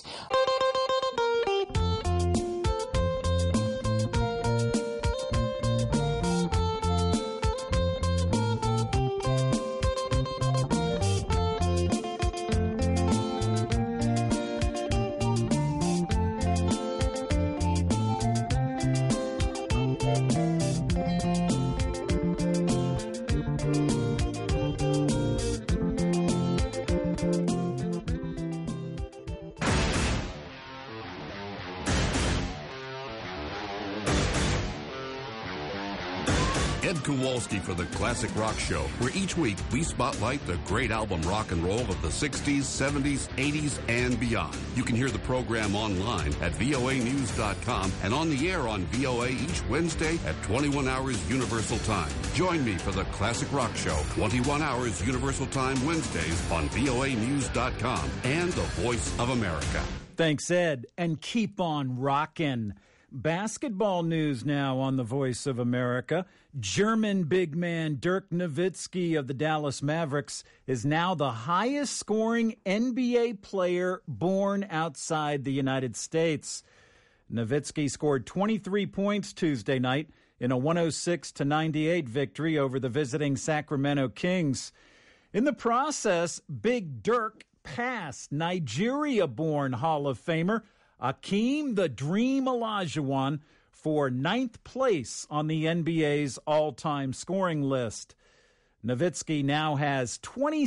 Ed Kowalski for the Classic Rock Show, where each week we spotlight the great album rock and roll of the 60s, 70s, 80s, and beyond. You can hear the program online at voanews.com and on the air on VOA each Wednesday at 21 hours Universal Time. Join me for the Classic Rock Show, 21 hours Universal Time Wednesdays on voanews.com and the Voice of America. Thanks, Ed, and keep on rockin'. Basketball news now on the Voice of America. German big man Dirk Nowitzki of the Dallas Mavericks is now the highest scoring NBA player born outside the United States. Nowitzki scored 23 points Tuesday night in a 106-98 victory over the visiting Sacramento Kings. In the process, Big Dirk passed Nigeria-born Hall of Famer Akeem the Dream Olajuwon for 9th place on the NBA's all-time scoring list. Nowitzki now has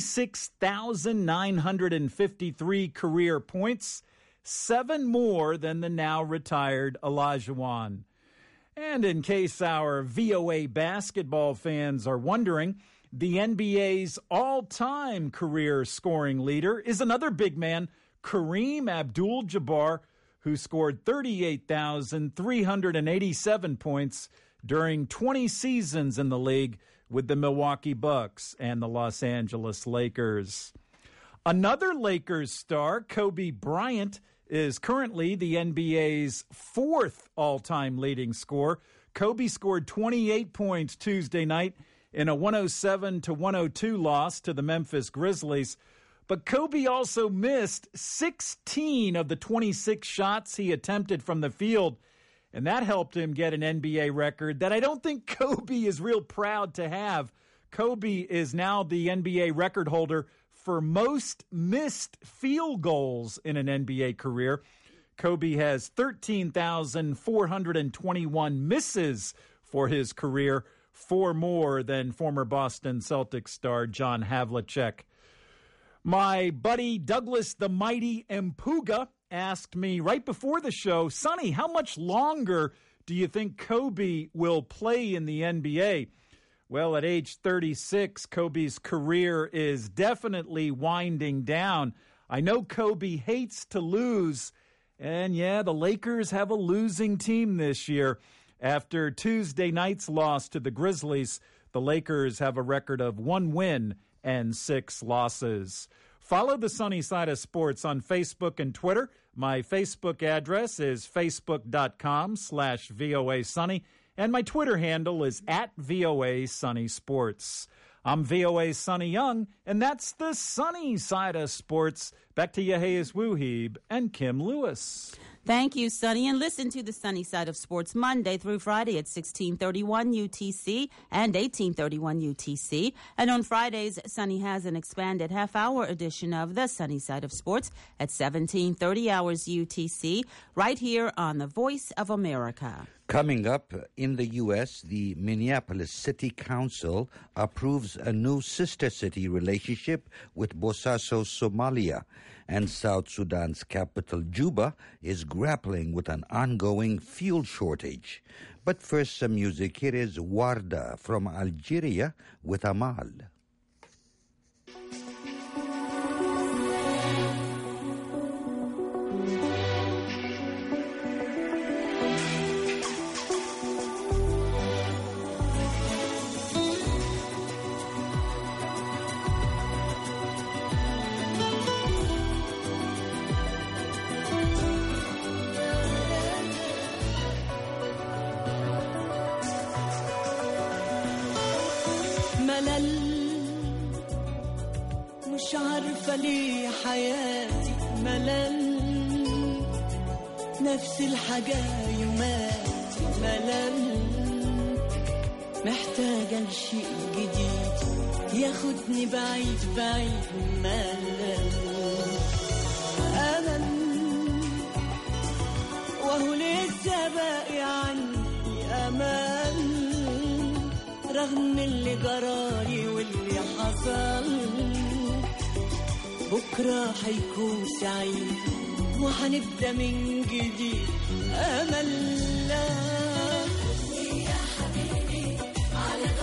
26,953 career points, 7 more than the now-retired Olajuwon. And in case our VOA basketball fans are wondering, the NBA's all-time career scoring leader is another big man, Kareem Abdul-Jabbar, who scored 38,387 points during 20 seasons in the league with the Milwaukee Bucks and the Los Angeles Lakers. Another Lakers star, Kobe Bryant, is currently the NBA's 4th all-time leading scorer. Kobe scored 28 points Tuesday night in a 107-102 loss to the Memphis Grizzlies. But Kobe also missed 16 of the 26 shots he attempted from the field, and that helped him get an NBA record that I don't think Kobe is real proud to have. Kobe is now the NBA record holder for most missed field goals in an NBA career. Kobe has 13,421 misses for his career, 4 more than former Boston Celtics star John Havlicek. My buddy Douglas the Mighty Mpuga asked me right before the show, Sonny, how much longer do you think Kobe will play in the NBA? Well, at age 36, Kobe's career is definitely winding down. I know Kobe hates to lose, and yeah, the Lakers have a losing team this year. After Tuesday night's loss to the Grizzlies, the Lakers have a record of 1 win and 6 losses. Follow the Sunny Side of Sports on Facebook and Twitter. My Facebook address is facebook.com/VOA Sunny, and my Twitter handle is @VOA Sunny Sports. I'm VOA Sunny Young, and that's the Sunny Side of Sports. Back to Yehias Wuhib and Kim Lewis. Thank you, Sonny. And listen to the Sunny Side of Sports Monday through Friday at 1631 UTC and 1831 UTC. And on Fridays, Sonny has an expanded half-hour edition of the Sunny Side of Sports at 1730 hours UTC, right here on the Voice of America. Coming up, in the U.S., the Minneapolis City Council approves a new sister city relationship with Bosaso, Somalia, and South Sudan's capital, Juba, is grappling with an ongoing fuel shortage. But first, some music. Here is Warda from Algeria with Amal. مش عارفة ليه حياتي ملل نفس الحاجة يوماتي ملل محتاجة لشيء جديد ياخدني بعيد بعيد ملل أمل وهو لسه باقي عندي أمل رغم اللي جرالي واللي حصل بكرة حيكون سعيد وحنبدأ من جديد أمل لا يا حبيبي على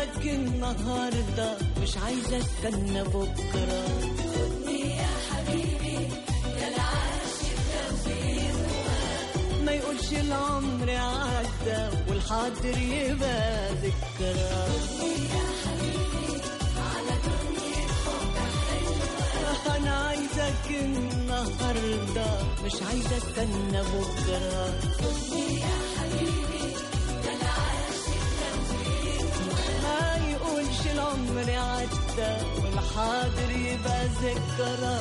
عايزك النهاردة مش عايزة استنى بكرة خدني يا حبيبي يا العاشق توفيق ما يقولش العمر عدى والحاضر يبقى ذكرى خدني يا حبيبي على دنيا حب حلوة أنا عايزك النهاردة مش عايزة استنى بكرة خدني يا حبيبي يا العاشق توفيق ما يقولش العمر عدى والحاضر يبقى ذكرى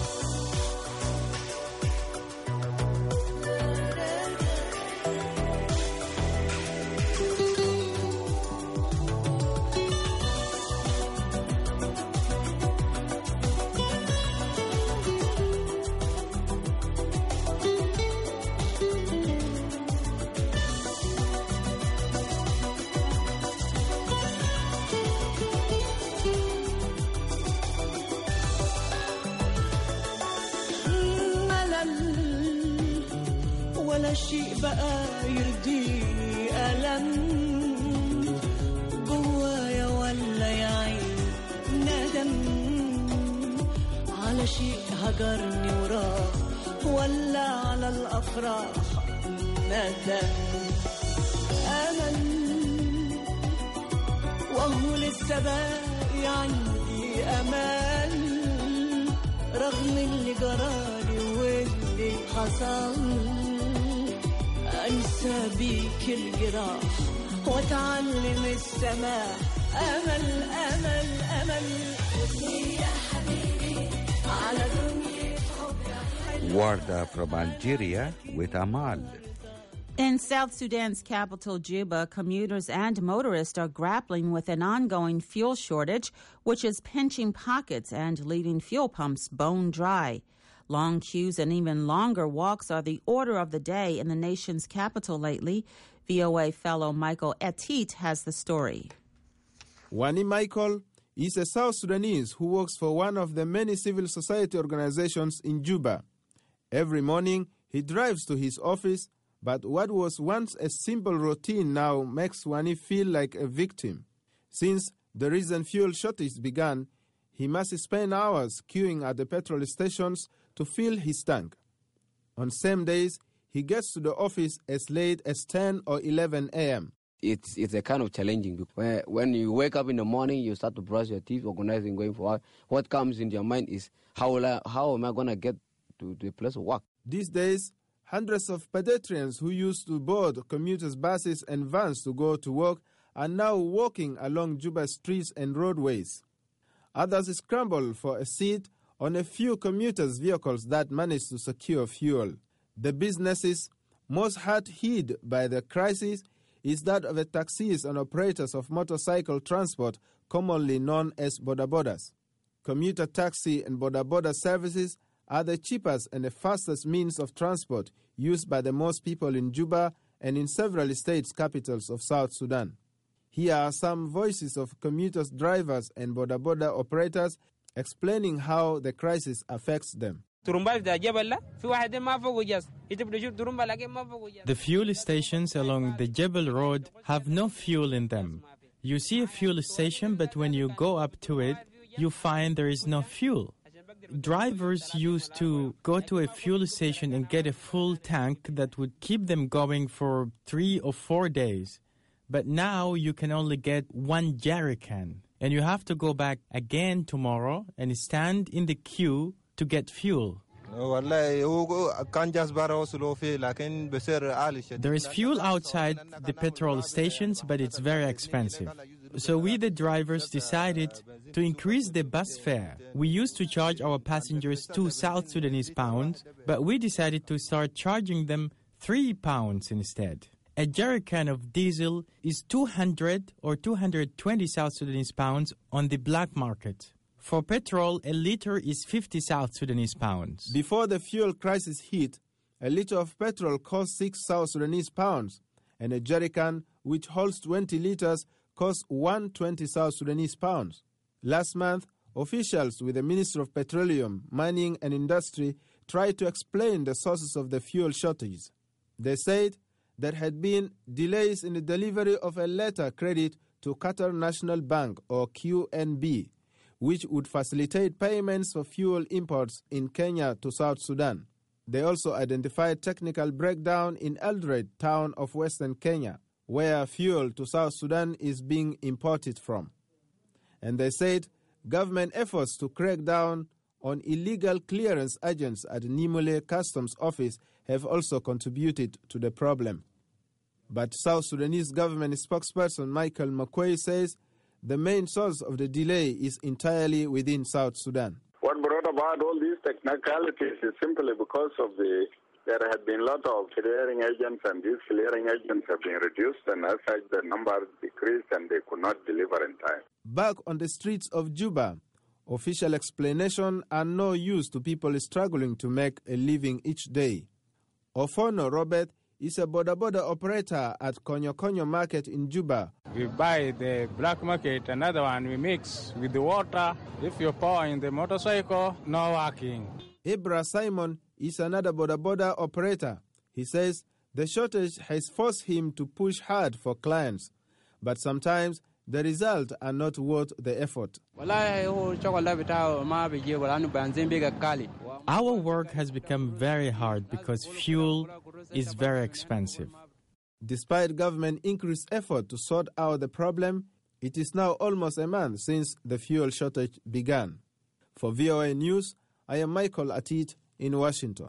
ولا شيء بقى يرضيني ألم جوايا ولا يا عين ندم على شيء هجرني وراه ولا على الأفراح ندم أمل وهو لسه باقي عندي أمل رغم اللي جرالي واللي حصل أنسى بيك الجراح وأتعلم السماح أمل أمل أمل يا حبيبي على دنيا حب Warda from Algeria with Amal. In South Sudan's capital, Juba, commuters and motorists are grappling with an ongoing fuel shortage, which is pinching pockets and leaving fuel pumps bone dry. Long queues and even longer walks are the order of the day in the nation's capital lately. VOA fellow Michael Etit has the story. Wani Michael is a South Sudanese who works for one of the many civil society organizations in Juba. Every morning, he drives to his office, but what was once a simple routine now makes Wani feel like a victim. Since the recent fuel shortage began, he must spend hours queuing at the petrol stations to fill his tank. On same days, he gets to the office as late as 10 or 11 a.m. It's a kind of challenging. When you wake up in the morning, you start to brush your teeth, organizing, going for work. What comes into your mind is, how am I going to get to the place of work? These days, hundreds of pedestrians who used to board commuters' buses and vans to go to work are now walking along Juba streets and roadways. Others scramble for a seat on a few commuters' vehicles that manage to secure fuel. The businesses most hard hit by the crisis is that of the taxis and operators of motorcycle transport, commonly known as bodabodas. Commuter taxi and bodaboda services are the cheapest and the fastest means of transport used by the most people in Juba and in several states capitals of South Sudan. Here are some voices of commuters, drivers, and bodaboda operators explaining how the crisis affects them. The fuel stations along the Jebel Road have no fuel in them. You see a fuel station, but when you go up to it, you find there is no fuel. Drivers used to go to a fuel station and get a full tank that would keep them going for 3 or 4 days. But now you can only get 1 jerrycan, and you have to go back again tomorrow and stand in the queue to get fuel. There is fuel outside the petrol stations, but it's very expensive. So we, the drivers, decided to increase the bus fare. We used to charge our passengers 2 South Sudanese pounds, but we decided to start charging them 3 pounds instead. A jerrycan of diesel is 200 or 220 South Sudanese pounds on the black market. For petrol, a liter is 50 South Sudanese pounds. Before the fuel crisis hit, a liter of petrol cost 6 South Sudanese pounds, and a jerrycan, which holds 20 liters, costs 120 South Sudanese pounds. Last month, officials with the Ministry of Petroleum, Mining and Industry tried to explain the sources of the fuel shortage. They said there had been delays in the delivery of a letter credit to Qatar National Bank, or QNB, which would facilitate payments for fuel imports in Kenya to South Sudan. They also identified technical breakdown in Eldoret, town of Western Kenya, where fuel to South Sudan is being imported from. And they said government efforts to crack down on illegal clearance agents at Nimule Customs Office have also contributed to the problem. But South Sudanese government spokesperson Michael Makwei says the main source of the delay is entirely within South Sudan. What brought about all these technicalities is simply because of there had been a lot of clearing agents, and these clearing agents have been reduced, and as such the number decreased and they could not deliver in time. Back on the streets of Juba, official explanation are no use to people struggling to make a living each day. Ofono Robert is a boda operator at Konyo Konyo Market in Juba. We buy the black market, another one we mix with the water. If you pour in the motorcycle, no working. Ibra Simon is another boda operator. He says the shortage has forced him to push hard for clients, but sometimes the results are not worth the effort. Our work has become very hard because fuel is very expensive. Despite government increased effort to sort out the problem, it is now almost a month since the fuel shortage began. For VOA News, I am Michael Atit in Washington.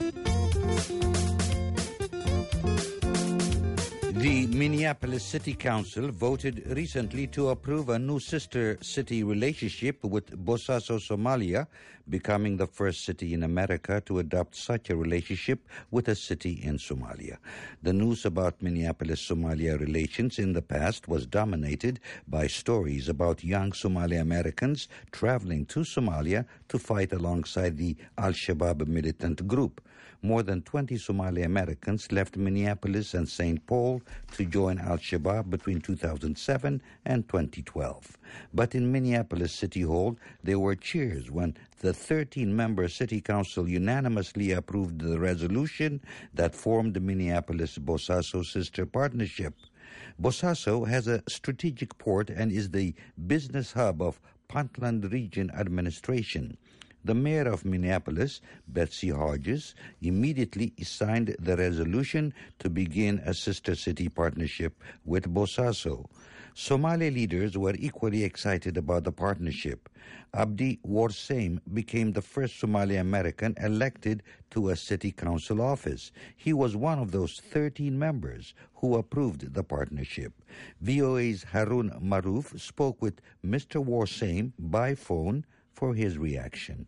The Minneapolis City Council voted recently to approve a new sister city relationship with Bosaso, Somalia, becoming the first city in America to adopt such a relationship with a city in Somalia. The news about Minneapolis-Somalia relations in the past was dominated by stories about young Somali Americans traveling to Somalia to fight alongside the Al-Shabaab militant group. More than 20 Somali Americans left Minneapolis and St. Paul to join Al-Shabaab between 2007 and 2012. But in Minneapolis City Hall, there were cheers when the 13-member City Council unanimously approved the resolution that formed the Minneapolis-Bosaso Sister Partnership. Bosaso has a strategic port and is the business hub of Puntland Region Administration. The mayor of Minneapolis, Betsy Hodges, immediately signed the resolution to begin a sister city partnership with Bosaso. Somali leaders were equally excited about the partnership. Abdi Warsaim became the first Somali American elected to a city council office. He was one of those 13 members who approved the partnership. VOA's Harun Maruf spoke with Mr. Warsaim by phone for his reaction.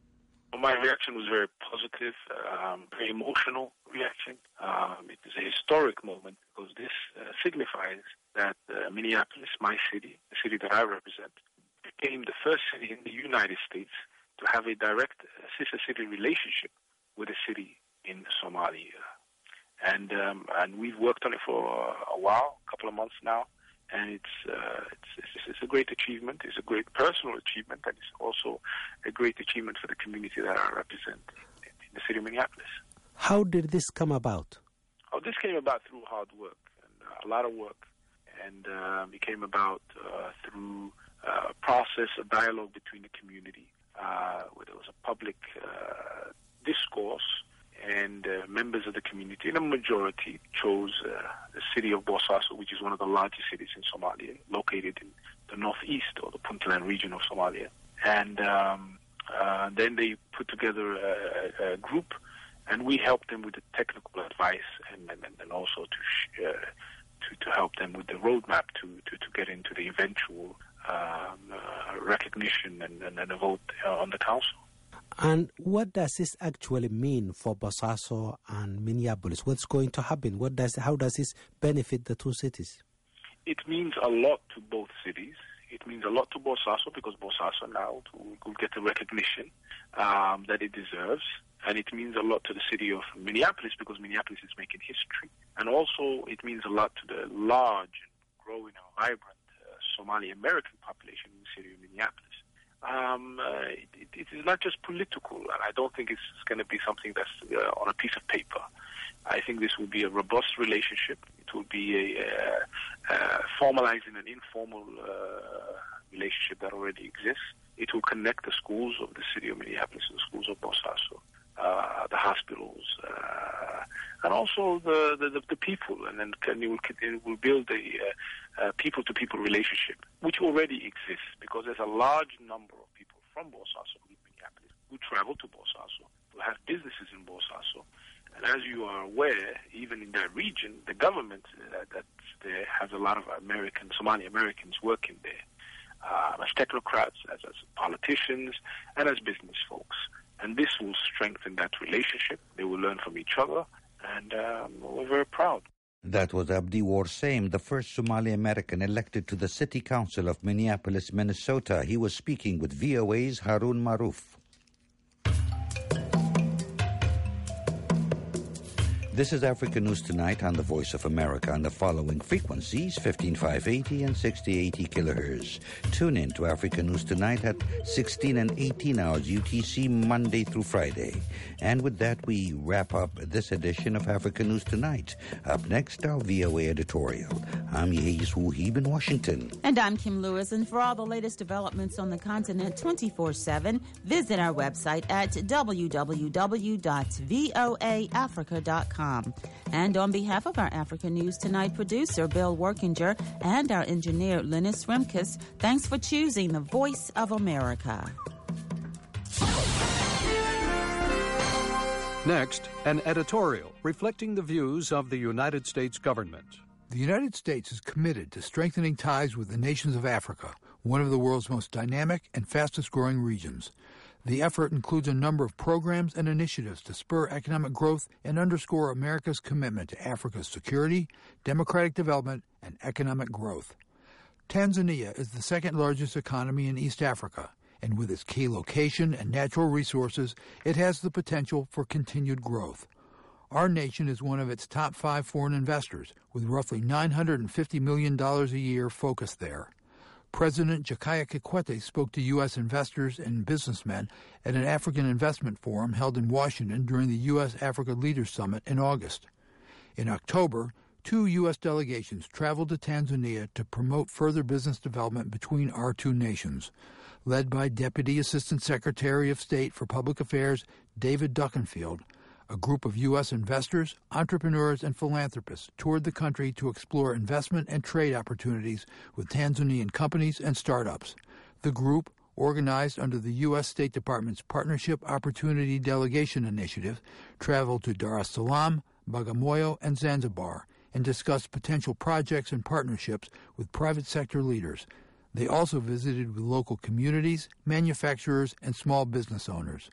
My reaction was very positive, very emotional reaction. It is a historic moment because this signifies that Minneapolis, my city, the city that I represent, became the first city in the United States to have a direct sister city relationship with a city in Somalia. And we've worked on it for a while, a couple of months now. And it's a great achievement. It's a great personal achievement, and it's also a great achievement for the community that I represent in the city of Minneapolis. How did this come about? Oh, this came about through hard work and a lot of work, and it came about through a process, a dialogue between the community, where there was a public discourse. And members of the community, in a majority, chose the city of Bosaso, which is one of the largest cities in Somalia, located in the northeast or the Puntland region of Somalia. And then they put together a group, and we helped them with the technical advice and also to help them with the roadmap to get into the eventual recognition and a vote on the council. And what does this actually mean for Bosaso and Minneapolis? What's going to happen? How does this benefit the two cities? It means a lot to both cities. It means a lot to Bosaso because Bosaso now will get the recognition that it deserves. And it means a lot to the city of Minneapolis because Minneapolis is making history. And also it means a lot to the large and growing and vibrant Somali American population in the city of Minneapolis. It is not just political, and I don't think it's going to be something that's on a piece of paper. I think this will be a robust relationship. It will be formalizing an informal relationship that already exists. It will connect the schools of the city of Minneapolis to the schools of Bosaso, the hospitals, and also the people. And then it will build a people-to-people relationship, which already exists, because there's a large number of people from Bosaso who live in Minneapolis who travel to Bosaso, who have businesses in Bosaso. And as you are aware, even in that region, the government that's there has a lot of Somali Americans working there, as technocrats, as politicians, and as business folks. And this will strengthen that relationship. They will learn from each other, and we're very proud. That was Abdi Warsaim, the first Somali American elected to the City Council of Minneapolis, Minnesota. He was speaking with VOA's Harun Maruf. This is Africa News Tonight on the Voice of America on the following frequencies, 15580 and 6080 kilohertz. Tune in to Africa News Tonight at 16 and 18 hours UTC, Monday through Friday. And with that, we wrap up this edition of Africa News Tonight. Up next, our VOA editorial. I'm Yehiz Wuhib in Washington. And I'm Kim Lewis. And for all the latest developments on the continent 24/7, visit our website at www.voaafrica.com. And on behalf of our Africa News Tonight producer, Bill Workinger, and our engineer, Linus Remkes, thanks for choosing the Voice of America. Next, an editorial reflecting the views of the United States government. The United States is committed to strengthening ties with the nations of Africa, one of the world's most dynamic and fastest-growing regions. The effort includes a number of programs and initiatives to spur economic growth and underscore America's commitment to Africa's security, democratic development, and economic growth. Tanzania is the second-largest economy in East Africa, and with its key location and natural resources, it has the potential for continued growth. Our nation is one of its top 5 foreign investors, with roughly $950 million a year focused there. President Jakaya Kikwete spoke to U.S. investors and businessmen at an African investment forum held in Washington during the U.S.-Africa Leaders Summit in August. In October, 2 U.S. delegations traveled to Tanzania to promote further business development between our two nations. Led by Deputy Assistant Secretary of State for Public Affairs David Duckenfield, a group of U.S. investors, entrepreneurs, and philanthropists toured the country to explore investment and trade opportunities with Tanzanian companies and startups. The group, organized under the U.S. State Department's Partnership Opportunity Delegation Initiative, traveled to Dar es Salaam, Bagamoyo, and Zanzibar and discussed potential projects and partnerships with private sector leaders. They also visited with local communities, manufacturers, and small business owners.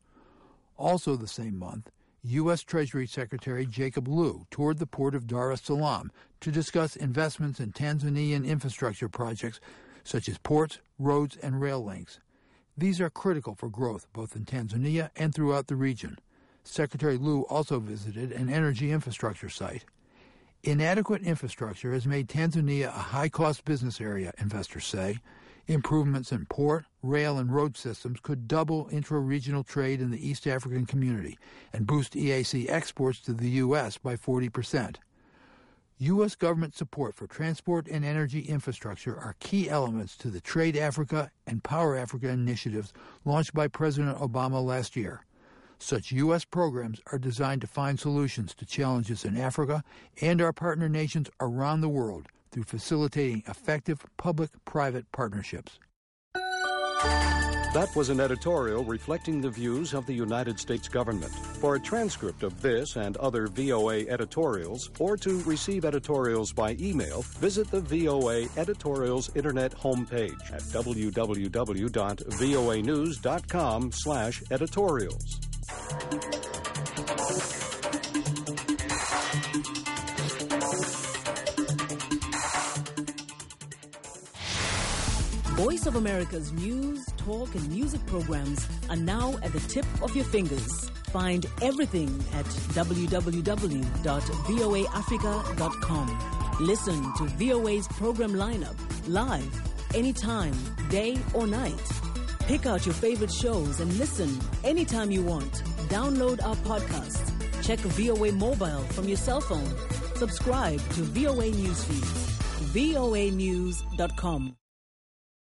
Also the same month, U.S. Treasury Secretary Jacob Lew toured the port of Dar es Salaam to discuss investments in Tanzanian infrastructure projects such as ports, roads, and rail links. These are critical for growth both in Tanzania and throughout the region. Secretary Lew also visited an energy infrastructure site. Inadequate infrastructure has made Tanzania a high-cost business area, investors say. Improvements in port, rail, and road systems could double intra-regional trade in the East African community and boost EAC exports to the U.S. by 40%. U.S. government support for transport and energy infrastructure are key elements to the Trade Africa and Power Africa initiatives launched by President Obama last year. Such U.S. programs are designed to find solutions to challenges in Africa and our partner nations around the world through facilitating effective public-private partnerships. That was an editorial reflecting the views of the United States government. For a transcript of this and other VOA editorials, or to receive editorials by email, visit the VOA Editorials Internet homepage at www.voanews.com/editorials. Voice of America's news, talk, and music programs are now at the tip of your fingers. Find everything at www.voaafrica.com. Listen to VOA's program lineup live, anytime, day or night. Pick out your favorite shows and listen anytime you want. Download our podcasts. Check VOA Mobile from your cell phone. Subscribe to VOA News Feeds. voanews.com.